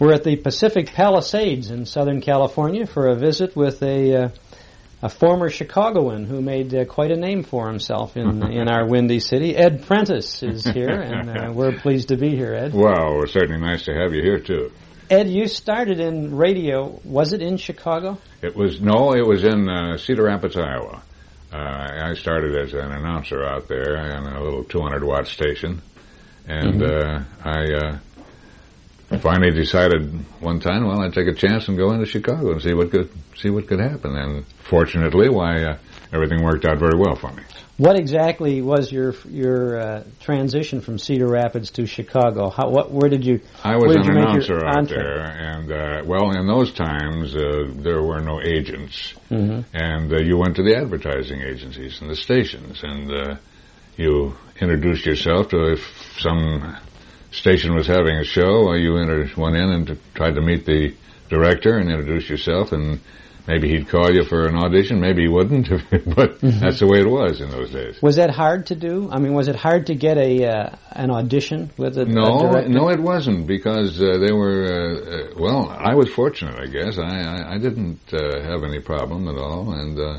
We're at the Pacific Palisades in Southern California for a visit with a former Chicagoan who made quite a name for himself in our windy city. Ed Prentice is here, and we're pleased to be here, Ed. Well, it's certainly nice to have you here, too. Ed, you started in radio. Was it in Chicago? It was in Cedar Rapids, Iowa. I started as an announcer out there on a little 200-watt station, and I finally decided one time, well, I'd take a chance and go into Chicago and see what could happen. And fortunately, everything worked out very well for me. What exactly was your transition from Cedar Rapids to Chicago? Where did you? I was an announcer out there, and in those times there were no agents, and you went to the advertising agencies and the stations, and you introduced yourself to if some station was having a show, you went in and tried to meet the director and introduce yourself, and maybe he'd call you for an audition, maybe he wouldn't, but that's the way it was in those days. Was that hard to do? I mean, was it hard to get an audition with a director? No, it wasn't, because they were, I was fortunate, I guess. I didn't have any problem at all, and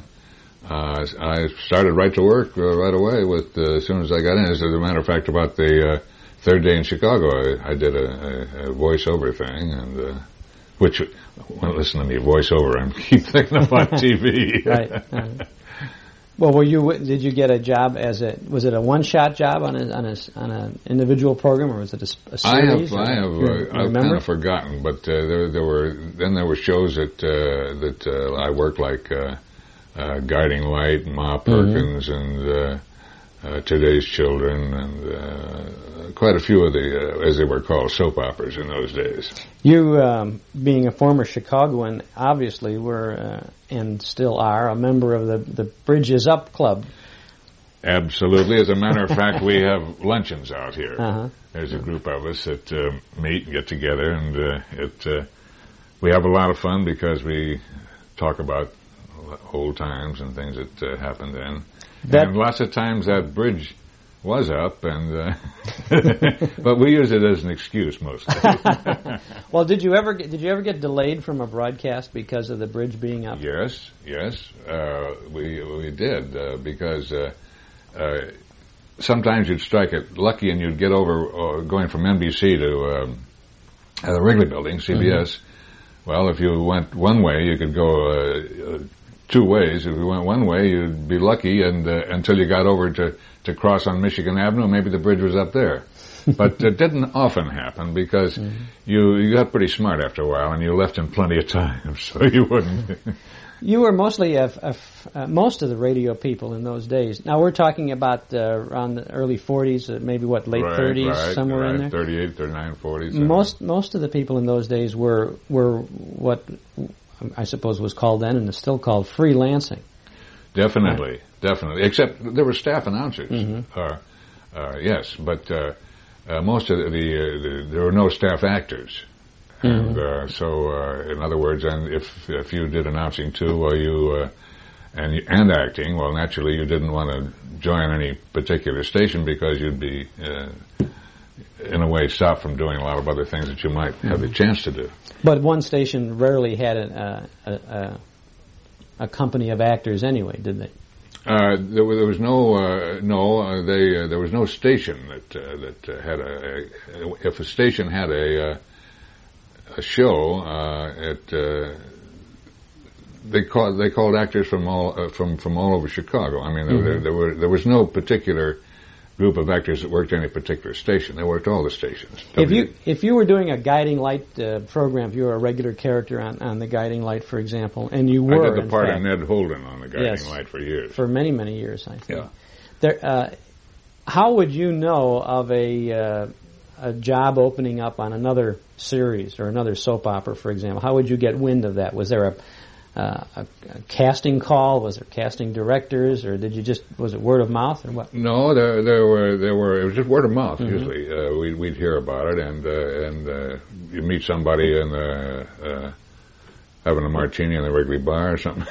I started right to work right away as soon as I got in. As a matter of fact, about the third day in Chicago, I did a voiceover thing, and listen to me, voiceover. I keep thinking about TV. Right. Well, did you get a job was it a one-shot job on an individual program, or was it a series? I've kind of forgotten, but there were shows that I worked, like Guiding Light, Ma Perkins, and Today's Children, and quite a few of the, as they were called, soap operas in those days. You, being a former Chicagoan, obviously were, and still are, a member of the Bridges Up Club. Absolutely. As a matter of fact, we have luncheons out here. There's a group of us that meet and get together, and we have a lot of fun because we talk about old times and things that happened then. And lots of times that bridge was up, and but we use it as an excuse mostly. Well, did you ever get delayed from a broadcast because of the bridge being up? Yes, we did, because sometimes you'd strike it lucky and you'd get over going from NBC to the Wrigley Building, CBS. Well, if you went one way, you could go two ways. If you went one way, you'd be lucky, and until you got over to cross on Michigan Avenue, maybe the bridge was up there. But it didn't often happen, because you got pretty smart after a while, and you left in plenty of time, so you wouldn't. You were mostly most of the radio people in those days. Now, we're talking about around the early 40s, maybe late 30s, somewhere in there? 38, 39, 40. Most of the people in those days were what I suppose was called then, and is still called, freelancing. Definitely. Except there were staff announcers. Yes, but most of there were no staff actors. And so, in other words, and if you did announcing too, and acting, well, naturally you didn't want to join any particular station, because you'd be, in a way, stopped from doing a lot of other things that you might have the chance to do. But one station rarely had a company of actors anyway, did they? There was there was no station that had if a station had a show, they called actors from all over Chicago. I mean, there was no particular group of actors that worked any particular station. They worked all the stations. If you were doing a Guiding Light program, if you were a regular character on the Guiding Light, for example, and you were, I did the part of Ned Holden on the Guiding Light for years. For many, many years, I think. Yeah. How would you know of a job opening up on another series or another soap opera, for example? How would you get wind of that? Was there a casting call? Was there casting directors, or was it word of mouth, or what? No, there were. It was just word of mouth. Usually, we'd hear about it, and you meet somebody and having a martini in the Wrigley Bar or something.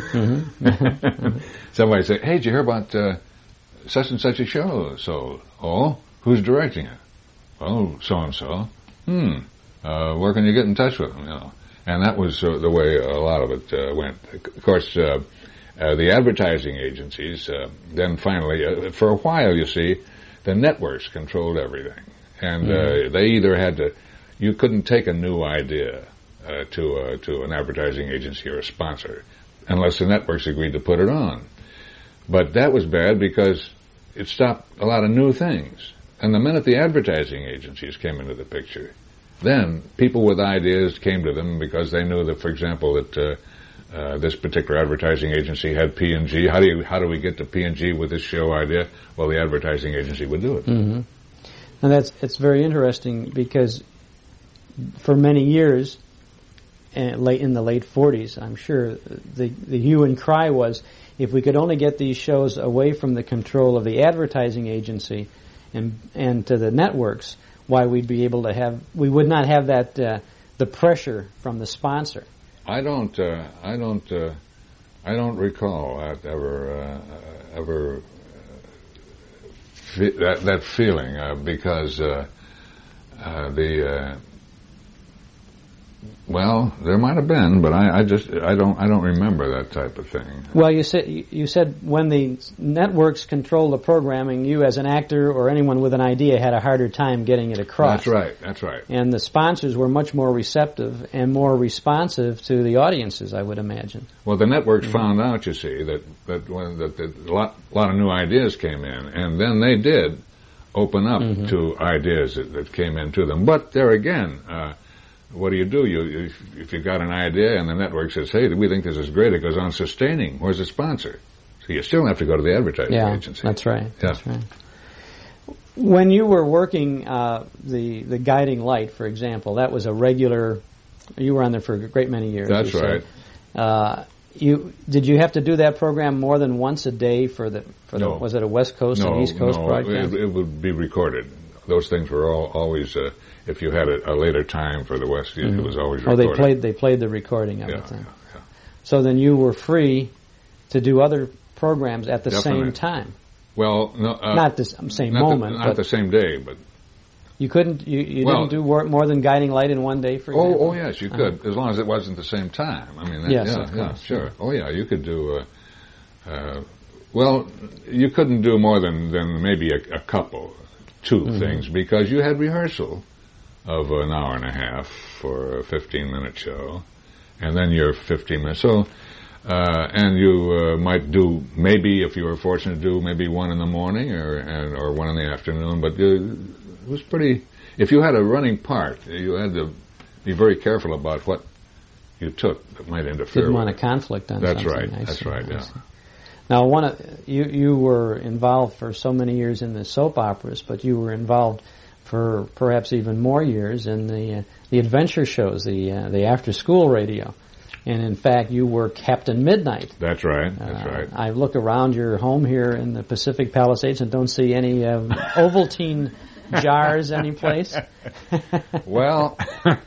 Somebody say, "Hey, did you hear about such and such a show?" So, who's directing it? Well, so and so. where can you get in touch with them? You know, and that was the way a lot of it went. Of course, the advertising agencies then finally, for a while, you see, the networks controlled everything, and they either had to. You couldn't take a new idea to an advertising agency or a sponsor unless the networks agreed to put it on. But that was bad because it stopped a lot of new things. And the minute the advertising agencies came into the picture, then people with ideas came to them because they knew that, for example, that this particular advertising agency had P&G. How do we get to P&G with this show idea? Well, the advertising agency would do it. Mm-hmm. And it's very interesting because for many years, in the late 40s, I'm sure, the hue and cry was, if we could only get these shows away from the control of the advertising agency and to the networks, why we would not have that the pressure from the sponsor. I don't recall that ever that feeling because well, there might have been, but I don't remember that type of thing. Well, you said when the networks control the programming, you as an actor or anyone with an idea had a harder time getting it across. That's right. And the sponsors were much more receptive and more responsive to the audiences, I would imagine. Well, the networks found out, you see, that a lot of new ideas came in, and then they did open up to ideas that came into them. But there again. What do? If you got an idea and the network says, hey, we think this is great, it goes on sustaining. Where's the sponsor? So you still have to go to the advertising agency. That's right. Yeah. That's right. When you were working the Guiding Light, for example, that was a regular. You were on there for a great many years. That's right. Did you have to do that program more than once a day No. Was it a West Coast and East Coast broadcast? It would be recorded. Those things were always. If you had a later time for the West, it was always recorded. Oh, they played the recording of it then. Yeah. So then you were free to do other programs at the same time. Well, no, not the same moment, not the same day, but you couldn't. You didn't do more than Guiding Light in one day, for example. Oh yes, you could, as long as it wasn't the same time. I mean, sure. Oh yeah, you could do. Well, you couldn't do more than maybe a couple, two things, because you had rehearsal of an hour and a half for a 15-minute show, and then your 15 minutes. So, and you might do, maybe if you were fortunate to do maybe one in the morning or one in the afternoon, but it was pretty, if you had a running part, you had to be very careful about what you took that might interfere. Didn't want a conflict on something. That's right, yeah. Now, you were involved for so many years in the soap operas, but you were involved for perhaps even more years in the adventure shows, the after-school radio. And in fact, you were Captain Midnight. That's right. I look around your home here in the Pacific Palisades and don't see any Ovaltine jars anyplace. Well,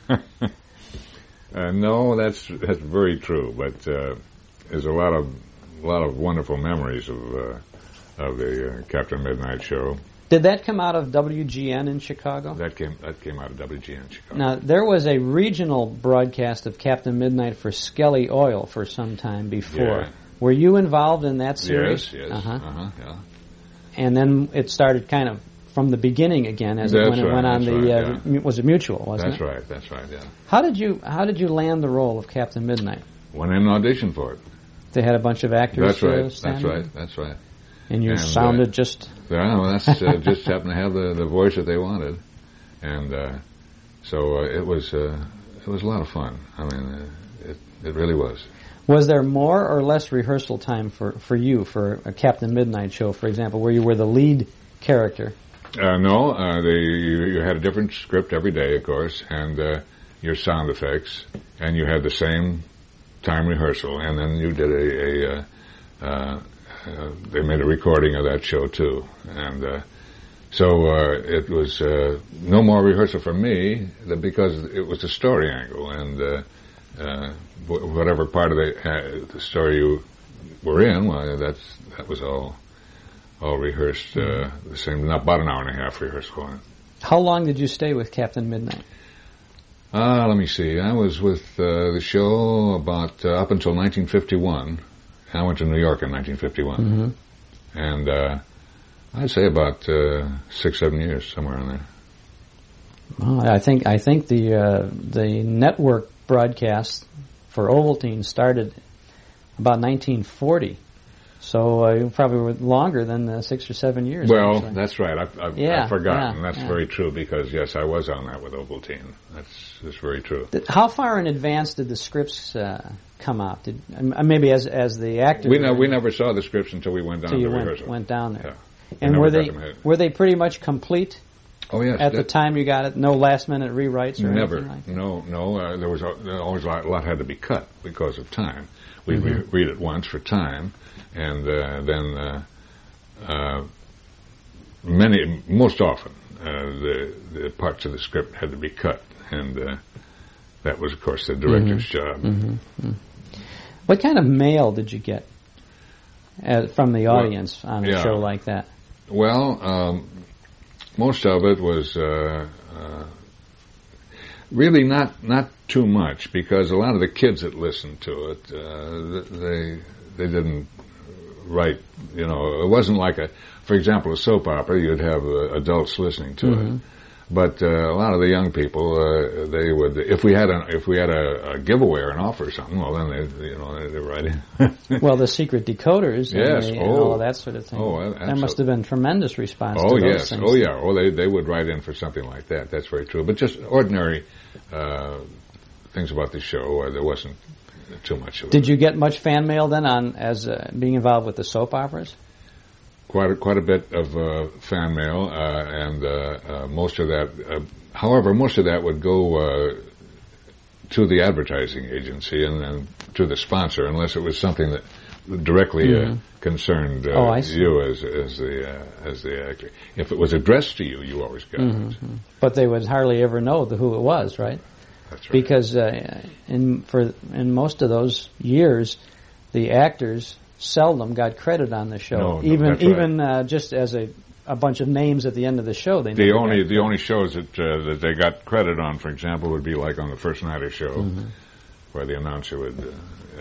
no, that's very true. But there's a lot of wonderful memories of the Captain Midnight show. Did that come out of WGN in Chicago? That came out of WGN in Chicago. Now, there was a regional broadcast of Captain Midnight for Skelly Oil for some time before. Yeah. Were you involved in that series? Yes. Yeah. And then it started kind of from the beginning again when it went on was it Mutual, wasn't it? That's right, yeah. How did you land the role of Captain Midnight? Went in and auditioned for it. They had a bunch of actors. That's right. And you sounded just... Yeah, that's just happened to have the voice that they wanted. And so it was a lot of fun. I mean, it really was. Was there more or less rehearsal time for you for a Captain Midnight show, for example, where you were the lead character? No, you had a different script every day, of course, and your sound effects, and you had the same time rehearsal, and then you did they made a recording of that show too, and so it was no more rehearsal for me because it was the story angle, and whatever part of the story you were in, well, that was all rehearsed the same, about an hour and a half rehearsal. How long did you stay with Captain Midnight? Let me see. I was with the show about up until 1951. I went to New York in 1951. And I'd say about 6-7 years, somewhere in there. Well, I think the network broadcast for Ovaltine started about 1940. So you probably were longer than 6 or 7 years. Well, actually. that's right. I've forgotten. That's very true because, yes, I was on that with Ovaltine. That's very true. How far in advance did the scripts come out? Maybe as the actor? We never saw the scripts until we went down to rehearsal. Went down there. Yeah. And were they pretty much complete? Oh, yes. At the time you got it? No last-minute rewrites or never. Anything like that? No. There was always a lot had to be cut because of time. We'd read it once for time. And then most often, the parts of the script had to be cut, and that was, of course, the director's job. What kind of mail did you get from the audience on a show like that? Well, most of it was really not too much, because a lot of the kids that listened to it, they didn't write, it wasn't like for example, a soap opera, you'd have adults listening to it. But a lot of the young people, they would, if we had a giveaway or an offer or something, well, then they'd write in. Well, the secret decoders, and all of that sort of thing. Oh, there must have been tremendous response to those things. Oh, yeah. Oh, they would write in for something like that. That's very true. But just ordinary things about the show, there wasn't too much of it. Did you get much fan mail then as being involved with the soap operas? Quite a bit of fan mail, and most of that. However, most of that would go to the advertising agency and to the sponsor, unless it was something that directly concerned you as the actor. If it was addressed to you, you always got it. But they would hardly ever know who it was, right? That's right. Because in most of those years, the actors seldom got credit on the show. Even just as a bunch of names at the end of the show. The only shows that they got credit on, for example, would be like on the First Nighter show, where the announcer would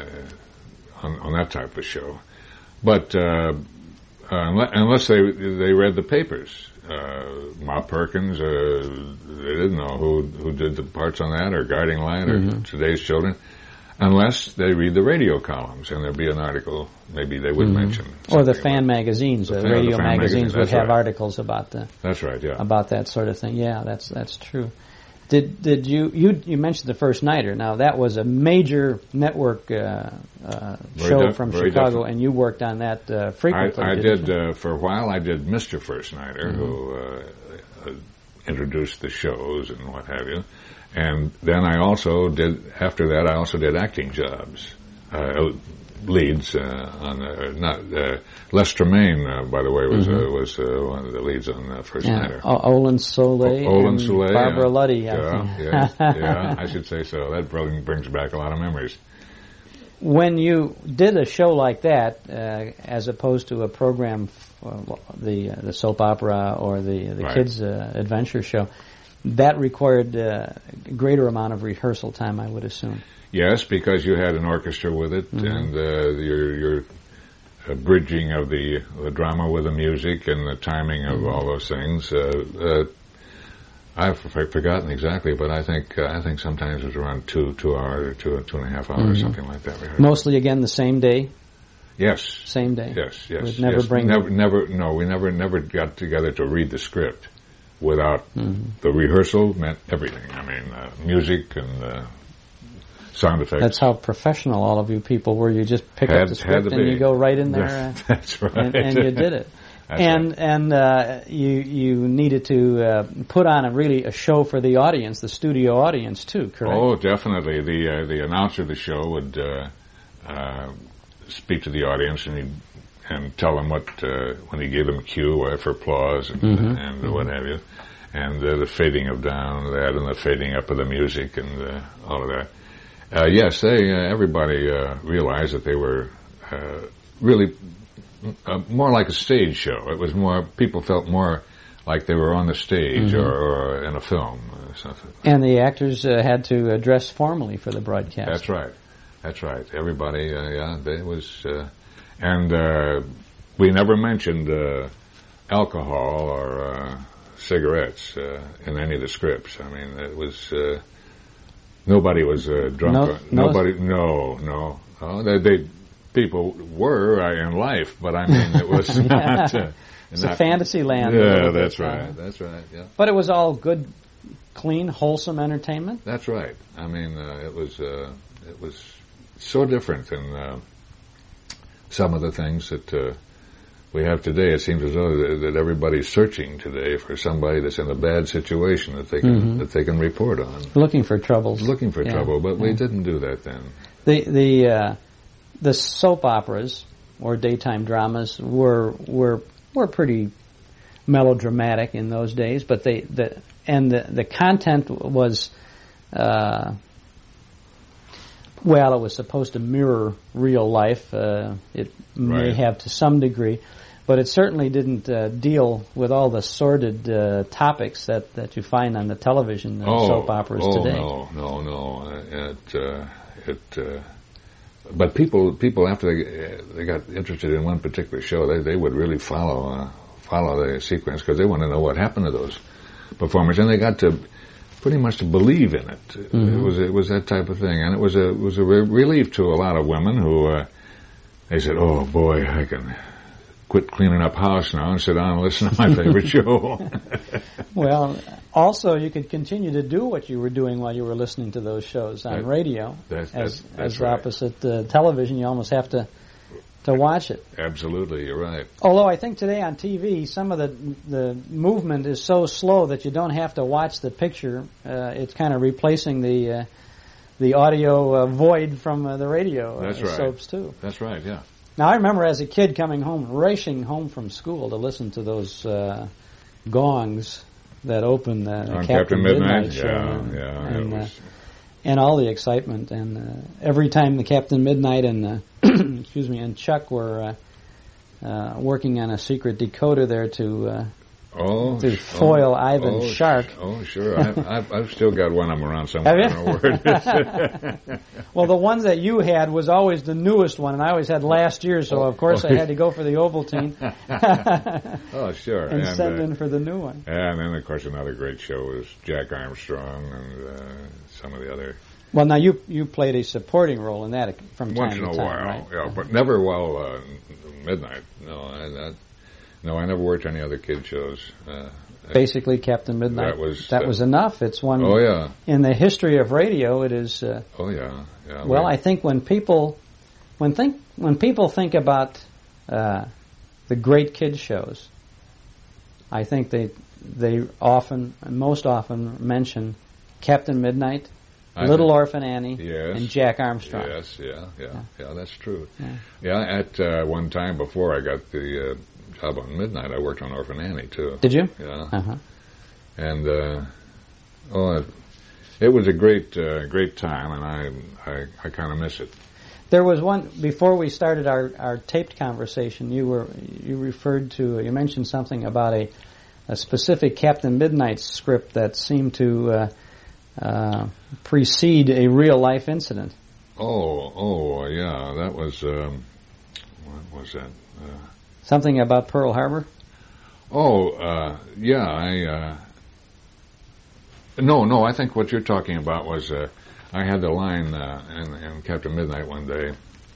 on that type of show. But unless they read the papers. Ma Perkins, they didn't know who did the parts on that, or Guiding Light, or Today's Children, unless they read the radio columns, and there'd be an article, maybe they would mention. Or the fan magazines. The radio magazines would have articles about That's right, yeah. About that sort of thing. Yeah, that's true. Did you mentioned the First Nighter? Now that was a major network show from Chicago, and you worked on that frequently. I did for a while. I did Mr. First Nighter, who introduced the shows and what have you, and then I also did acting jobs, leads on Les Tremaine, by the way, was one of the leads on First Nighter. Olin Soleil and Barbara Luddy. Yeah, I should say so. That brings back a lot of memories. When you did a show like that, as opposed to a program, the soap opera or the kids' adventure show, that required a greater amount of rehearsal time, I would assume. Yes, because you had an orchestra with it, and your bridging of the drama with the music and the timing of all those things. I've forgotten exactly, but I think sometimes it was around 2 hours or 2.5 hours, something like that. Mostly again the same day. Yes. Same day. Yes. We'd never bring. We never got together to read the script without the rehearsal. Meant everything. I mean, music and sound effects. That's how professional all of you people were. You just pick up the script and you go right in there. That's right. And you did it. You needed to put on a show for the audience, the studio audience too, correct? Oh, definitely. The announcer of the show would speak to the audience and tell them what when he gave them a cue for applause and what have you, and the fading of down of that and the fading up of the music and all of that. Yes, everybody realized that they were really more like a stage show. It was more, people felt more like they were on the stage or in a film or something. And the actors had to dress formally for the broadcast. That's right. That's right. Everybody, they was, and we never mentioned alcohol or cigarettes in any of the scripts. I mean, it was nobody was drunk. No. People were in life, but I mean, it was not. It's a fantasy land. Yeah, that's right. That's right. Yeah. But it was all good, clean, wholesome entertainment. That's right. I mean, it was so different than some of the things that we have today. It seems as though that everybody's searching today for somebody that's in a bad situation that they can report on. Looking for troubles. Looking for trouble, but we didn't do that then. The soap operas or daytime dramas were pretty melodramatic in those days, but the content was well, it was supposed to mirror real life. It may have to some degree, but it certainly didn't deal with all the sordid topics that you find on the television soap operas today. No. But people after they got interested in one particular show, they would really follow the sequence because they want to know what happened to those performers, and they got to pretty much to believe in it. It was that type of thing, and it was a relief to a lot of women who they said, "Oh boy, I can quit cleaning up house now and sit down and listen to my favorite show." Well, also you could continue to do what you were doing while you were listening to those shows on radio. That's right. Opposite television, you almost have to watch it. Absolutely, you're right. Although I think today on TV, some of the movement is so slow that you don't have to watch the picture. It's kind of replacing the audio void from the radio soaps too. That's right. Yeah. Now I remember as a kid coming home, racing home from school to listen to those gongs that opened the Captain Midnight show. And all the excitement, and every time the Captain Midnight and and Chuck were working on a secret decoder there to foil Ivan Shark. Oh, sure. I've still got one of them around somewhere. Have you? I don't know where it is. Well, the one that you had was always the newest one, and I always had last year, so of course I had to go for the Ovaltine. Oh, sure. And send in for the new one. And then, of course, another great show was Jack Armstrong and some of the other... Well, now you played a supporting role in that from time Once to in a time, while, right? yeah, but never while Midnight. No, I never worked any other kid shows. Basically, Captain Midnight. That was enough. It's one. Oh yeah. In the history of radio, it is. Oh yeah. Well, I think when people think about the great kids shows, I think they most often mention Captain Midnight, Little Orphan Annie, and Jack Armstrong. Yes, yeah, that's true. Yeah, at one time before I got the job on Midnight, I worked on Orphan Annie too. Did you? Yeah. Uh-huh. And it was a great time, and I kind of miss it. There was one before we started our taped conversation. You mentioned something about a specific Captain Midnight script that seemed to precede a real life incident. Oh, yeah. That was what was that? Something about Pearl Harbor? Yeah. No. I think what you're talking about was I had the line in Captain Midnight one day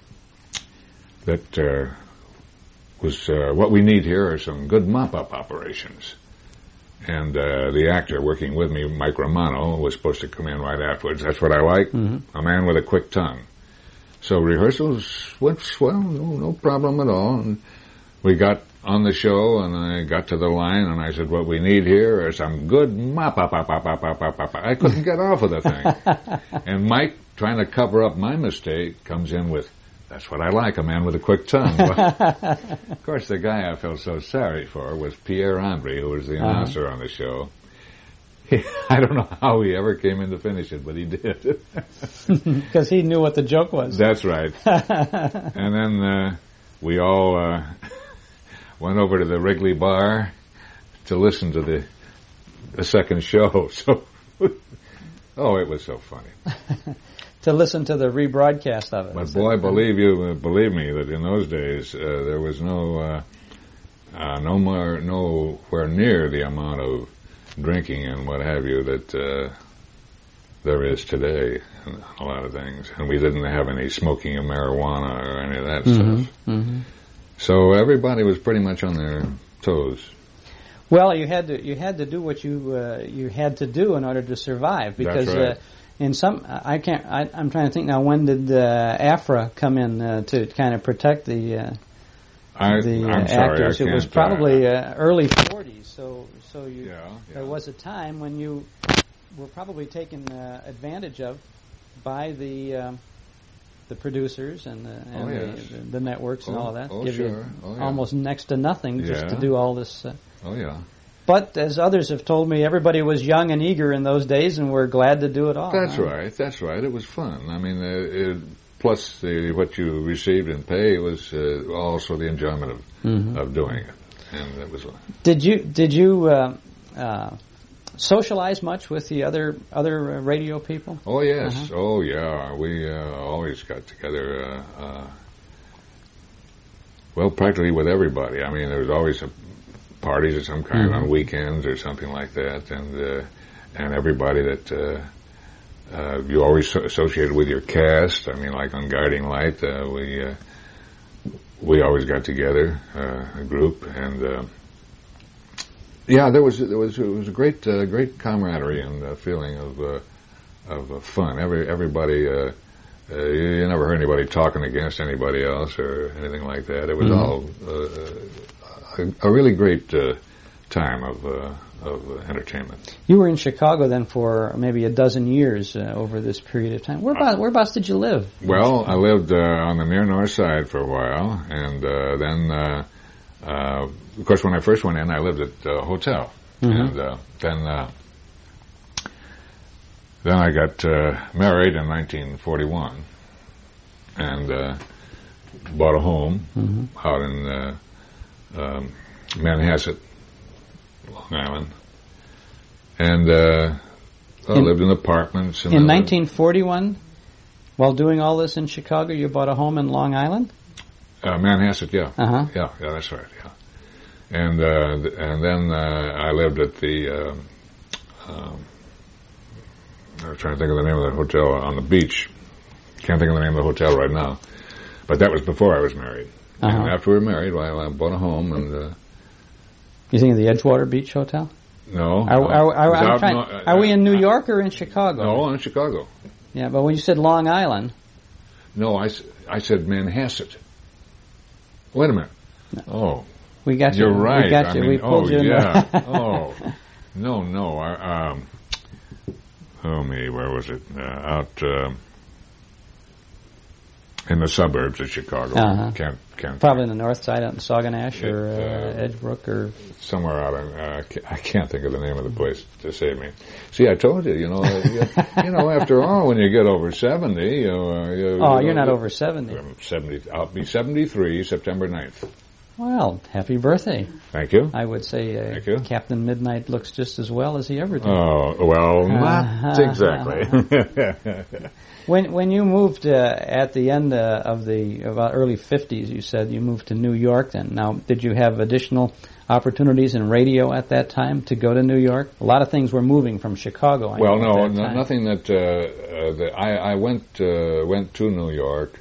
that was what we need here are some good mop-up operations. And the actor working with me, Mike Romano, was supposed to come in right afterwards. That's what I like, a man with a quick tongue. So rehearsals went swell, no problem at all. And we got on the show, and I got to the line, and I said, what we need here are some good mop-up. I couldn't get off of the thing. And Mike, trying to cover up my mistake, comes in with, that's what I like, a man with a quick tongue. Of course, the guy I felt so sorry for was Pierre Andre, who was the announcer on the show. I don't know how he ever came in to finish it, but he did. Because he knew what the joke was. That's right. And then we all went over to the Wrigley Bar to listen to the second show. So, it was so funny. To listen to the rebroadcast of it. But boy, believe me, that in those days there was nowhere near the amount of drinking and what have you that there is today in a lot of things, and we didn't have any smoking of marijuana or any of that stuff. Mm-hmm. So everybody was pretty much on their toes. Well, you had to do what you had to do in order to survive, because That's right. In some, I'm trying to think now. When did AFRA come in to kind of protect the actors? It was probably early 40s. So there was a time when you were probably taken advantage of by the producers and the networks and all of that. Give you almost next to nothing just to do all this. But as others have told me, everybody was young and eager in those days, and we're glad to do it all. That's right. It was fun. I mean, plus what you received in pay was also the enjoyment of doing it, and it was. Did you socialize much with the other radio people? Oh yes. Uh-huh. Oh yeah. We always got together. Practically with everybody. I mean, there was always parties of some kind on weekends or something like that, and everybody that you always associated with your cast. I mean, like on Guiding Light, we always got together, a group, and it was a great camaraderie and feeling of fun. Everybody. You never heard anybody talking against anybody else or anything like that. It was all a really great time of entertainment. You were in Chicago then for maybe a dozen years over this period of time. Whereabouts did you live? Well, I lived on the near north side for a while, and then, of course, when I first went in, I lived at a hotel, and then I got married in 1941, and bought a home out in Manhasset, Long Island, and lived in apartments. In 1941, while doing all this in Chicago, you bought a home in Long Island? Manhasset, yeah. Yeah, that's right, yeah. And then I lived at the, I'm trying to think of the name of the hotel on the beach. Can't think of the name of the hotel right now. But that was before I was married. And after we were married, I bought a home and... You think of the Edgewater Beach Hotel? No. Are we in New York or in Chicago? No, in Chicago. Yeah, but when you said Long Island... No, I said Manhasset. Wait a minute. No. Oh. We got you. You're right. We got you. We pulled you in. Yeah. No. Where was it? Out in the suburbs of Chicago. Can't probably in the north side, out in Sauganash or Edgebrook or somewhere out in. I can't think of the name of the place to save me. See, I told you. After all, when you get over 70, you're not over 70. I'm 70. I'll be 73 September 9th. Well, happy birthday. Thank you. I would say Captain Midnight looks just as well as he ever did. Oh, well, not exactly. When you moved at the end of the about early 50s, you said you moved to New York then. Now, did you have additional opportunities in radio at that time to go to New York? A lot of things were moving from Chicago. Nothing that I went to New York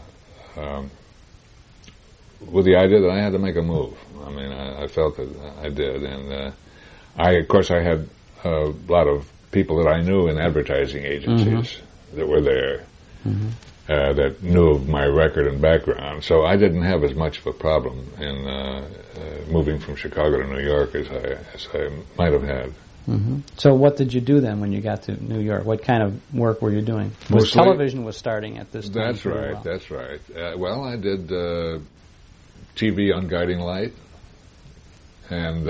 with the idea that I had to make a move. I mean, I felt that I did, and I had a lot of people that I knew in advertising agencies that were there that knew of my record and background. So I didn't have as much of a problem in moving from Chicago to New York as I might have had. So what did you do then when you got to New York? What kind of work were you doing? Television was starting at this time. That's right. That's right. I did TV on Guiding Light, and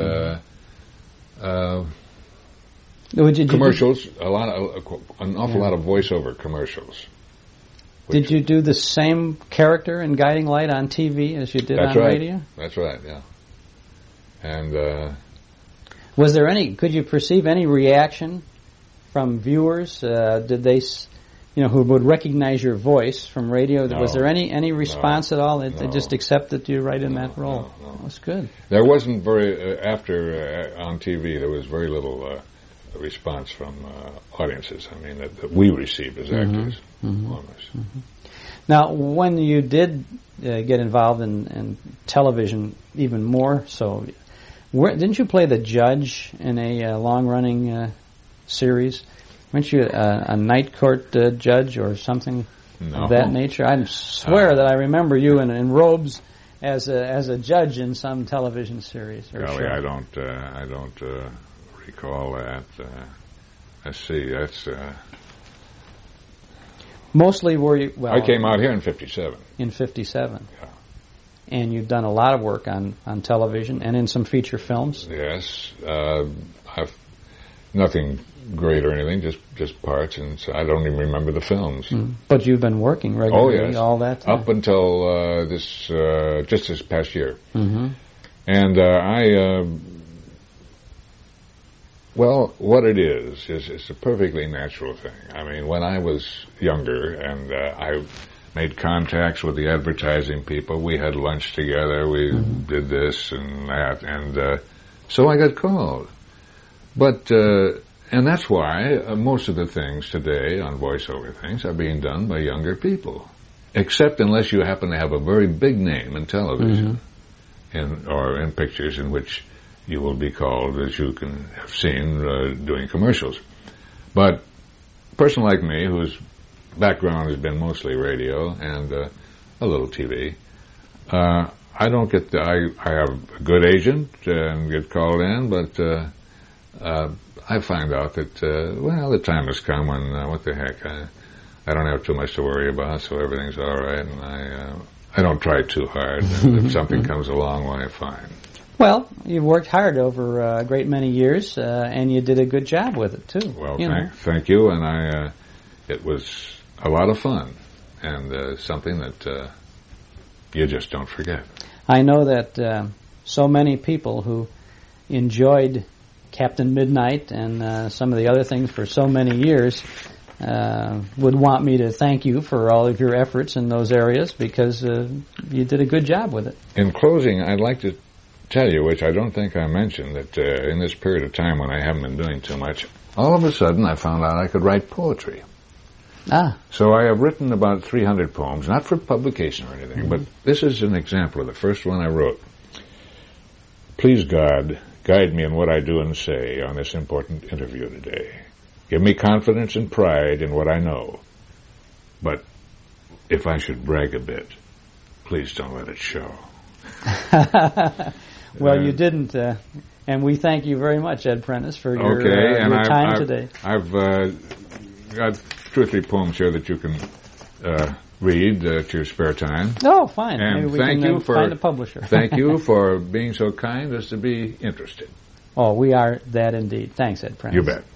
commercials. An awful lot of voiceover commercials. Did you do the same character in Guiding Light on TV as you did on radio? That's right. Yeah. And Was there any? Could you perceive any reaction from viewers? Did they, who would recognize your voice from radio? No. Was there any response at all? They No. just accepted you right in that role. No. That was good. There wasn't very on TV. There was very little response from audiences. I mean, that we received as actors. Almost. Now, when you did get involved in television, even more so, didn't you play the judge in a long-running series? Weren't you a night court judge or something of that nature? I swear that I remember you in robes as a judge in some television series. Golly, I don't recall that. Let's see. That's. Mostly were you? Well, I came out here in '57. In '57. Yeah. And you've done a lot of work on television and in some feature films. Yes, I've nothing great or anything, just parts, and so I don't even remember the films. But you've been working regularly all that time. Up until just this past year. And well, what it is it's a perfectly natural thing. I mean, when I was younger and I made contacts with the advertising people, we had lunch together, we did this and that, and so I got called. But, and that's why most of the things today on voiceover things are being done by younger people. Except unless you happen to have a very big name in television or in pictures in which you will be called, as you can have seen, doing commercials. But a person like me, whose background has been mostly radio and a little TV, I don't get I have a good agent and get called in, but I find out that, the time has come when, what the heck, I don't have too much to worry about, so everything's all right, and I don't try too hard. And if something comes along, why, fine. Well, you've worked hard over a great many years, and you did a good job with it, too. Well, thank you, and it was a lot of fun, and something that you just don't forget. I know that so many people who enjoyed Captain Midnight and some of the other things for so many years would want me to thank you for all of your efforts in those areas, because you did a good job with it. In closing, I'd like to tell you, which I don't think I mentioned, that in this period of time when I haven't been doing too much, all of a sudden I found out I could write poetry. So I have written about 300 poems, not for publication or anything, but this is an example of the first one I wrote. Please, God, guide me in what I do and say on this important interview today. Give me confidence and pride in what I know. But if I should brag a bit, please don't let it show. Well, you didn't, and we thank you very much, Ed Prentice, for your time today. I've got 2 or 3 poems here that you can read at your spare time. Oh, fine. And maybe we can find a publisher. Thank you for being so kind as to be interested. Oh, we are that indeed. Thanks, Ed Prentice. You bet.